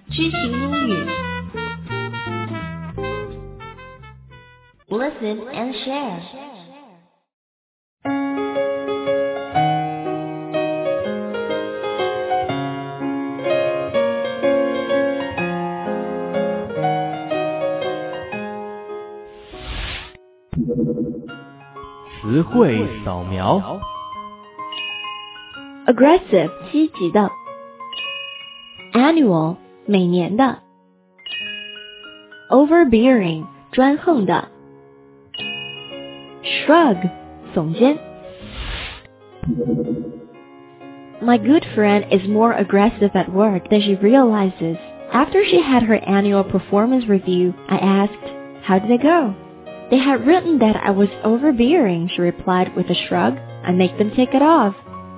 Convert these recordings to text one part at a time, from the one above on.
知行英语 Listen and share. 词汇扫描 Aggressive 积极的 Annual 每年的 Overbearing 专横的 Shrug 耸肩 My good friend is more aggressive at work than she realizes. After she had her annual performance review, I asked, how did it go? They had written that I was overbearing, she replied with a shrug. I make them take it off.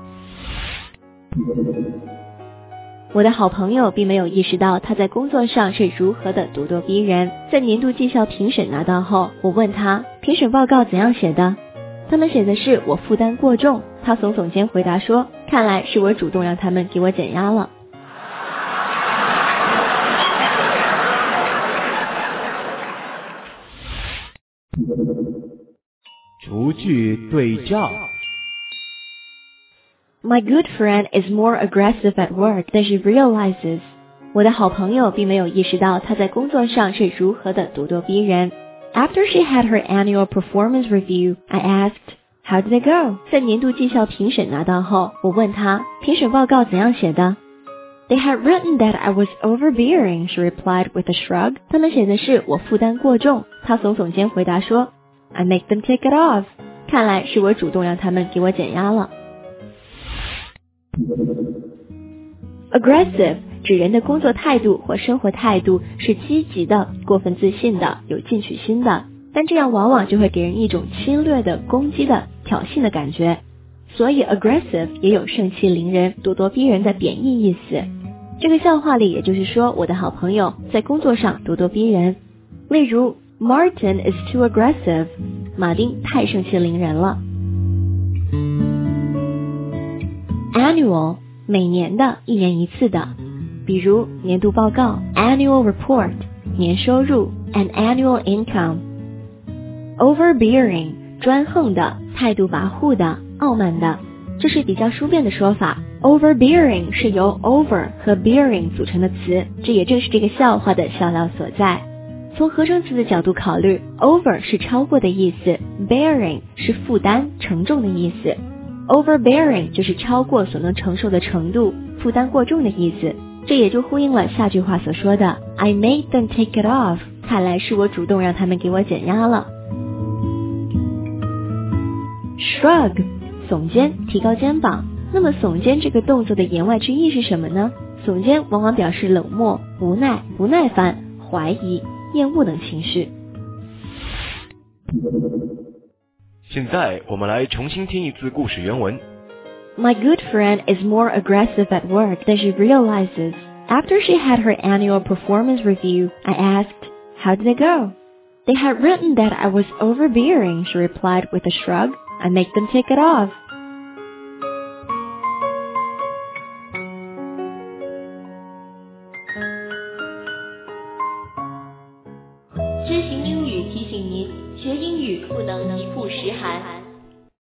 我的好朋友并没有意识到他在工作上是如何的咄咄逼人。在年度绩效评审拿到后，我问他评审报告怎样写的，他们写的是我负担过重。他耸耸肩回答说，看来是我主动让他们给我减压了。 逐句对照 My good friend is more aggressive at work than she realizes. 我的好朋友并没有意识到他在工作上是如何的咄咄逼人。After she had her annual performance review, I asked, how did it go? 在年度绩效评审拿到后，我问他评审报告怎样写的。They had written that I was overbearing, she replied with a shrug. 他们写的是我负担过重。他耸耸肩回答说 I make them take it off. 看来是我主动让他们给我减压了。Aggressive 指人的工作态度或生活态度是积极的、过分自信的、有进取心的，但这样往往就会给人一种侵略的、攻击的、挑衅的感觉。所以 aggressive 也有盛气凌人、咄咄逼人的贬义意思。这个笑话里也就是说我的好朋友在工作上咄咄逼人。例如 Martin is too aggressive. 马丁太盛气凌人了。Annual 每年的，一年一次的，比如年度报告 Annual report 年收入 An annual income. Overbearing 专横的，态度跋扈的，傲慢的，这是比较书面的说法。Overbearing 是由 over 和 bearing 组成的词，这也正是这个笑话的笑料所在。从合成词的角度考虑 over 是超过的意思， bearing 是负担承重的意思。Overbearing 就是超过所能承受的程度，负担过重的意思，这也就呼应了下句话所说的 I made them take it off. 看来是我主动让他们给我减压了。Shrug 耸肩，提高肩膀。那么耸肩这个动作的言外之意是什么呢？耸肩往往表示冷漠、无奈、不耐烦、怀疑、厌恶等情绪。 现在我们来重新听一次故事原文。 My good friend is more aggressive at work than she realizes. After she had her annual performance review, I asked, how did it go? They had written that I was overbearing, she replied with a shrug. I make them take it off.